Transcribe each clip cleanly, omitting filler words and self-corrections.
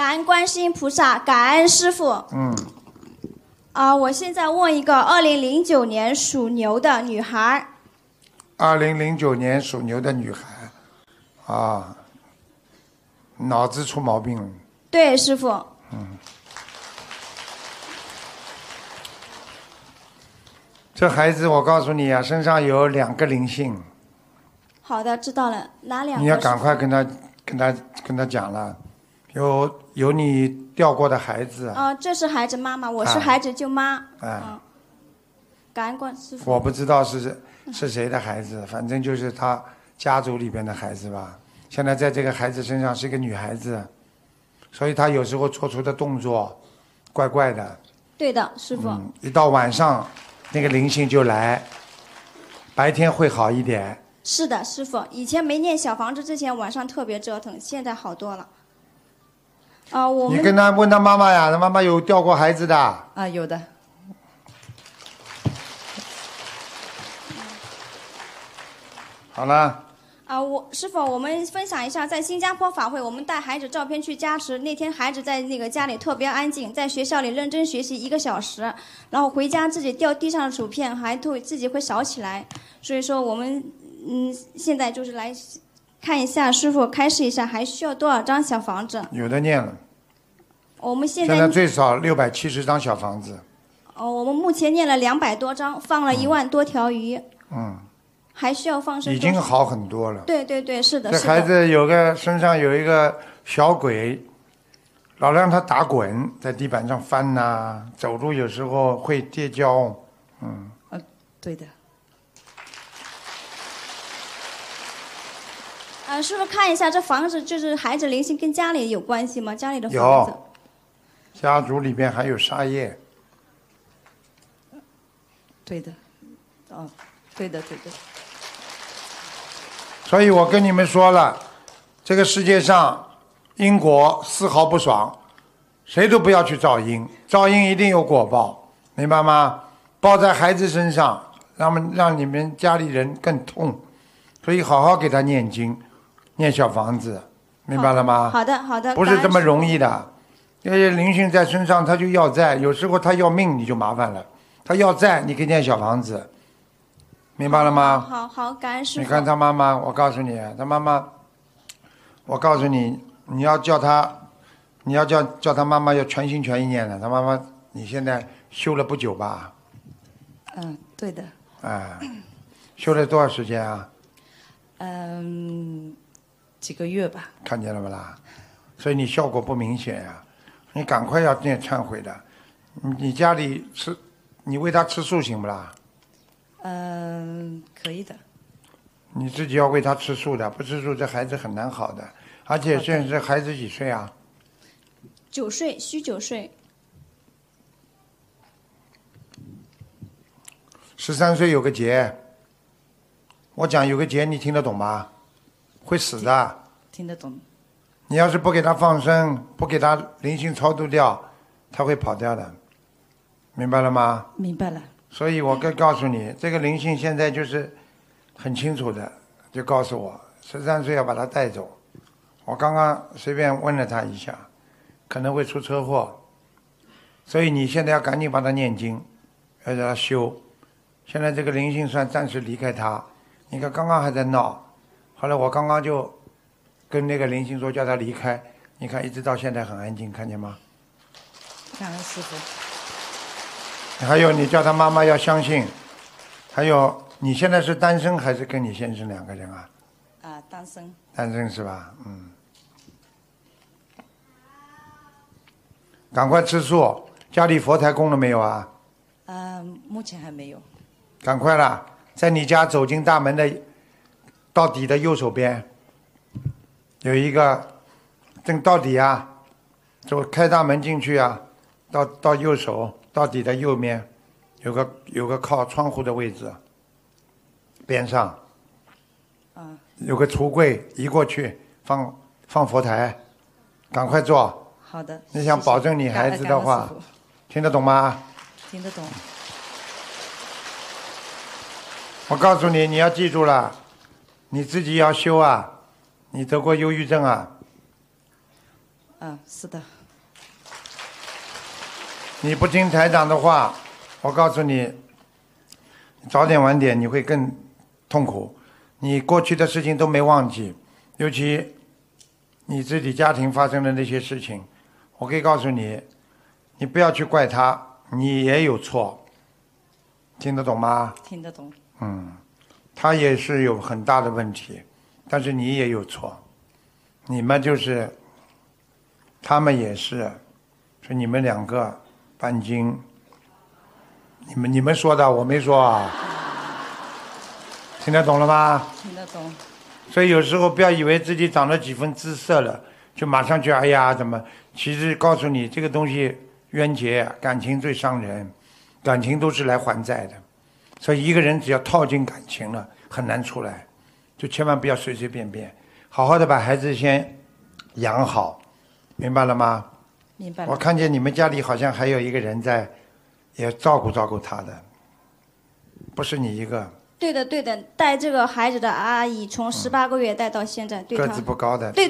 感恩观世音菩萨，感恩师父。我现在问一个2009年属牛的女孩。 2009年属牛的女孩，啊，脑子出毛病了。 对，师父。 这孩子，我告诉你啊，身上有2个灵性。 好的，知道了。哪2个？ 你要赶快跟他讲了，有你掉过的孩子。 这是孩子妈妈，我是孩子舅妈。感恩观师父。 我不知道是谁的孩子，反正就是他家族里边的孩子吧。现在在这个孩子身上是一个女孩子，所以他有时候做出的动作怪怪的。 对的，师父。 一到晚上，那个灵性就来，白天会好一点。 是的，师父。以前没念小房子之前，晚上特别折腾，现在好多了。 你跟他问他妈妈呀，他妈妈有掉过孩子的。 啊，有的。 好了。 师父，我们分享一下，在新加坡法会，我们带孩子照片去加持。那天孩子在那个家里特别安静，在学校里认真学习1个小时，然后回家自己掉地上的薯片还自己会扫起来。所以说我们现在就是来看一下，师父开示一下，还需要多少张小房子？ 有的念了。 我们现在最少670张小房子。 我们目前念了200多张，放了1万多条鱼。还需要放生？ 已经好很多了。 对对对，是的。 这孩子身上有一个小鬼，老让他打滚，在地板上翻呐，走路有时候会跌跤。 对的。 师傅看一下这房子，就是孩子灵性跟家里有关系吗？家里的房子。 有。家族里边还有杀业。 对的。对的。 所以我跟你们说了，这个世界上因果丝毫不爽，谁都不要去造因，造因一定有果报，明白吗？报在孩子身上，让你们家里人更痛，所以好好给他念经，念小房子，明白了吗？ 好的。 不是这么容易的，因为灵性在身上，他就要债，有时候他要命你就麻烦了，他要债你可以念小房子。明白了吗？ 好，感恩师父。 你看他妈妈，我告诉你，他妈妈，我告诉你，你要叫他妈妈要全心全意念的。他妈妈，你现在修了不久吧？ 对的。 修了多少时间啊？ 几个月吧。 看见了不啦？所以你效果不明显呀，你赶快要念忏悔的。你家里你喂他吃素行不啦？ 可以的。 你自己要喂他吃素的，不吃素这孩子很难好的。而且现在这孩子几岁啊 ？9岁，虚9岁。 13岁有个劫，我讲有个劫，你听得懂吗？会死的。 听得懂。 你要是不给他放生，不给他灵性超度掉，他会跑掉的，明白了吗？ 明白了。 所以我告诉你，这个灵性现在就是很清楚的，就告诉我13岁要把他带走。我刚刚随便问了他一下，可能会出车祸，所以你现在要赶紧帮他念经，要让他修。现在这个灵性算暂时离开他，你看刚刚还在闹，后来我刚刚就跟那个灵性说叫他离开，你看一直到现在很安静，看见吗？ 感恩师父。 还有你叫他妈妈要相信，还有你现在是单身还是跟你先生2个人啊？ 单身。 单身是吧？赶快吃素，家里佛台供了没有啊？ 目前还没有。 赶快啦，在你家走进大门的到底的右手边有一个，正到底啊，开大门进去啊，到右手。到底的右面有个靠窗户的位置，边上有个橱柜，移过去放佛台，赶快做。 好的。 你想保证你孩子的话，听得懂吗？ 听得懂。 我告诉你，你要记住了，你自己要修啊，你得过忧郁症啊？ 是的。 你不听台长的话，我告诉你，早点晚点你会更痛苦。你过去的事情都没忘记，尤其你自己家庭发生的那些事情，我可以告诉你，你不要去怪他，你也有错，听得懂吗？ 听得懂。 他也是有很大的问题，但是你也有错，你们就是他们也是你们两个半斤，你们说的，我没说啊，听得懂了吗？ 听得懂。 所以有时候不要以为自己长了几分姿色了，就马上就哎呀怎么？其实告诉你，这个东西冤结，感情最伤人，感情都是来还债的。所以一个人只要套进感情了，很难出来，就千万不要随随便便，好好的把孩子先养好，明白了吗？ 明白了。 我看见你们家里好像还有一个人在，也照顾他的，不是你一个。 对的，对的，带这个孩子的阿姨从18个月带到现在，对她个子不高的。 对。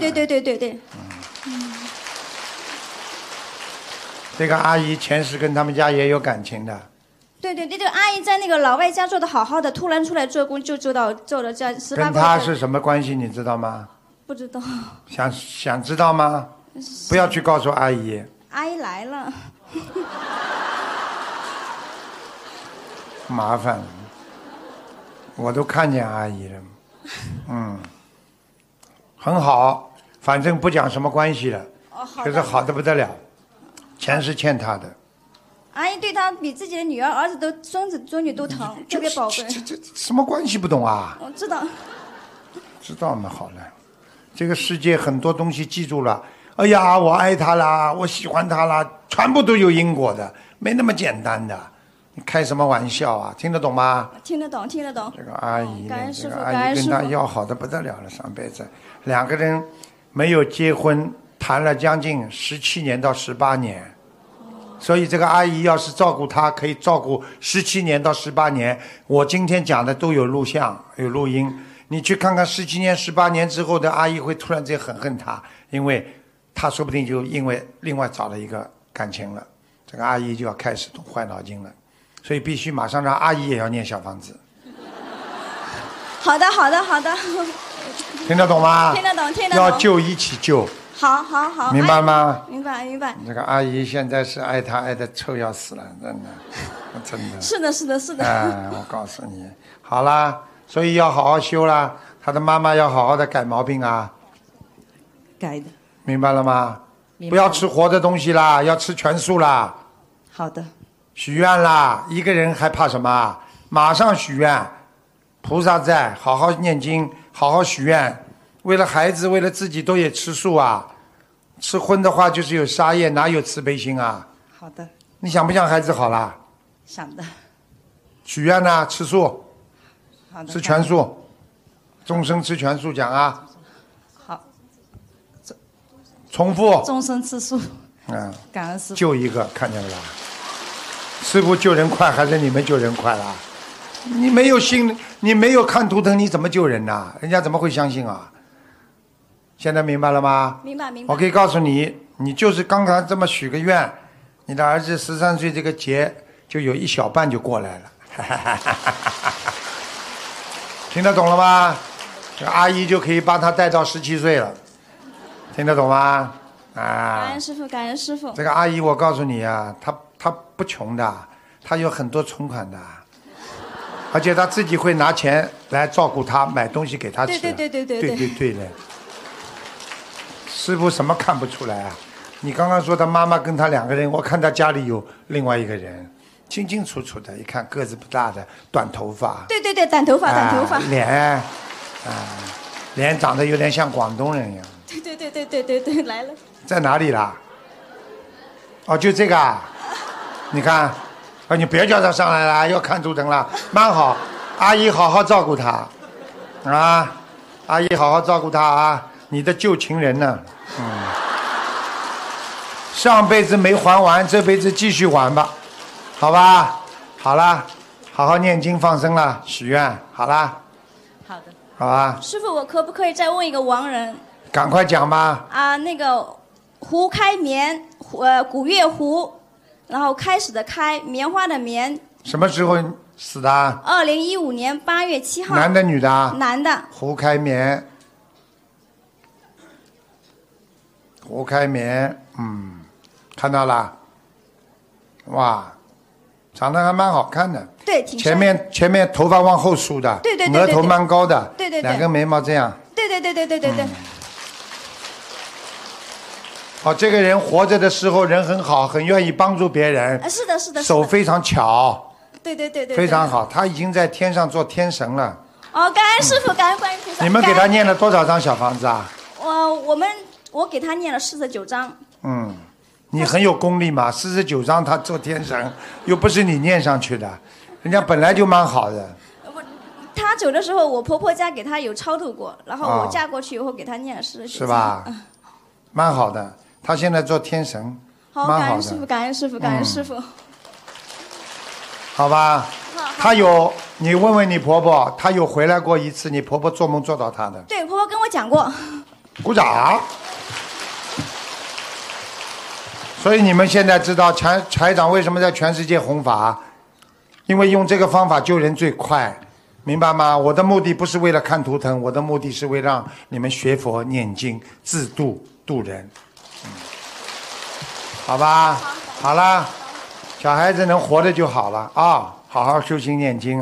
这个阿姨前世跟他们家也有感情的。 对，这个阿姨在那个老外家做的好好的，突然出来做工就做了这18个月。 跟他是什么关系？你知道吗？ 不知道。 想知道吗？不要去告诉阿姨。 阿姨来了。 麻烦了，我都看见阿姨了。很好，反正不讲什么关系了，就是好的不得了，钱是欠他的。 阿姨对他比自己的女儿、儿子都、孙子、孙女都疼，特别宝贝。 这什么关系不懂啊？ 我知道。 知道嘛，好了。这个世界很多东西记住了。哎呀，我爱他啦，我喜欢他啦，全部都有因果的，没那么简单的。你开什么玩笑啊？听得懂吗？ 听得懂。 这个阿姨， 这个阿姨跟他要好的不得了了，上辈子两个人没有结婚，谈了将近17年到18年。所以这个阿姨要是照顾他，可以照顾17年到18年。我今天讲的都有录像，有录音，你去看看17年、18年之后的阿姨会突然间很恨他，因为他说不定就因为另外找了一个感情了，这个阿姨就要开始动坏脑筋了，所以必须马上让阿姨也要念小房子。 好的。 听得懂吗？ 听得懂。 要救一起救。 好， 明白吗？ 明白。 这个阿姨现在是爱他爱的臭要死了，真的。 是的。 我告诉你，好啦，所以要好好修啦。他的妈妈要好好的改毛病啊。 改的。 明白了吗？ 明白了。 不要吃活的东西啦，要吃全素啦。 好的。 许愿啦，一个人还怕什么？马上许愿，菩萨在，好好念经，好好许愿。为了孩子，为了自己都也吃素啊。吃荤的话就是有杀业，哪有慈悲心啊？ 好的。 你想不想孩子好啦？ 想的。 许愿呢？吃素。 好的。 吃全素，终生吃全素讲啊。 好。 重复。 终身吃素。感恩师父。 救一个，看见了吧？师父救人快还是你们救人快啦？你没有心，你没有看图腾，你怎么救人呐？人家怎么会相信啊？现在明白了吗？ 明白。 我可以告诉你，你就是刚刚这么许个愿，你的儿子13岁这个节就有一小半就过来了。听得懂了吗？这阿姨就可以帮他带到17岁了，听得懂吗？ 感恩师父。 这个阿姨，我告诉你啊，她不穷的，她有很多存款的。而且他自己会拿钱来照顾他，买东西给他吃。对的。师父什么看不出来啊？你刚刚说他妈妈跟他两个人，我看他家里有另外一个人，清清楚楚的，一看个子不大的，短头发。 对，短头发。 脸长得有点像广东人一样。 对，来了。 在哪里啦？哦，就这个啊？你看。你别叫他上来了，要看图腾了，蛮好。阿姨好好照顾他，啊，阿姨好好照顾他啊，你的旧情人呢？上辈子没还完，这辈子继续还吧，好吧？好啦，好好念经放生了，许愿，好啦。 好的。 好吧。 师父，我可不可以再问一个亡人？ 赶快讲吧。 那个胡开棉，古月胡，然后开始的开，棉花的棉。 什么时候死的 ？2015年8月7号。 男的女的？ 男的。 胡开棉，胡开棉，看到了，哇，长得还蛮好看的。 对，挺前面头发往后梳的， 对， 额头蛮高的， 对， 两根眉毛这样。 对。 哦，这个人活着的时候人很好，很愿意帮助别人。 是的。 手非常巧。 对。 非常好，他已经在天上做天神了。 哦，感恩师父，感恩观音菩萨。 你们给他念了多少张小房子啊？ 我给他念了49张。 你很有功力嘛，49张他做天神，又不是你念上去的，人家本来就蛮好的。 他走的时候，我婆婆家给他有超度过，然后我嫁过去以后给他念了49张。 是吧？蛮好的，他现在做天神， 好，感恩师父，感恩师父，感恩师父。 好吧，他有，你问问你婆婆，她有回来过一次，你婆婆做梦做到她的。 对，婆婆跟我讲过。 鼓掌。所以你们现在知道财长为什么在全世界弘法，因为用这个方法救人最快，明白吗？我的目的不是为了看图腾，我的目的是为让你们学佛念经自度人。好吧，好了。小孩子能活着就好了啊！好好修心念经。